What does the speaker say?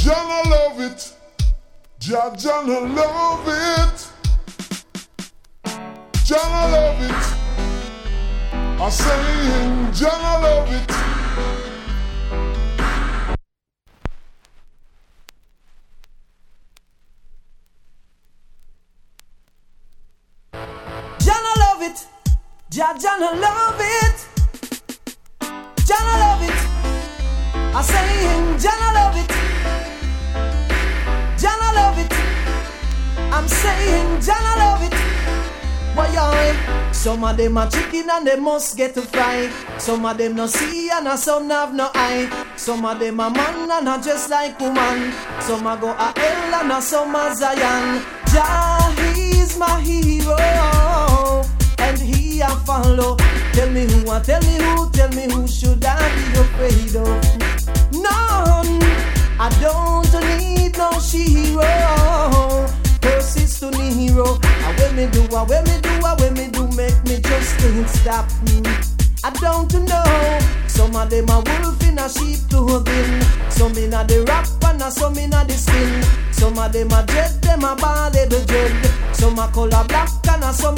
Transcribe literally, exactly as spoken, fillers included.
Jah love it. Jah Jah love it. Jah love it. I say Jah love it. Jah love it. Jah Jah love it. Jah love it. I say Jah love it. Jah love it. I'm saying Jah love it. Why y'all? Some of them are chicken and they must get to fry. Some of them no see and some have no eye. Some of them are man and are just like woman. Some are go a hell and some are Zion. Jah, he's my hero, and he I follow. Tell me who, I tell me who, tell me who should I be afraid of? None. I don't need no hero. Persist to hero. I will me do, I will me do, I will me do, make me just can't stop me. I don't know. Some of them are wolf in a sheep clothing. Some in a the rap and some in a the skin. Some of them are dread, them are bad the dread. Some are color black and some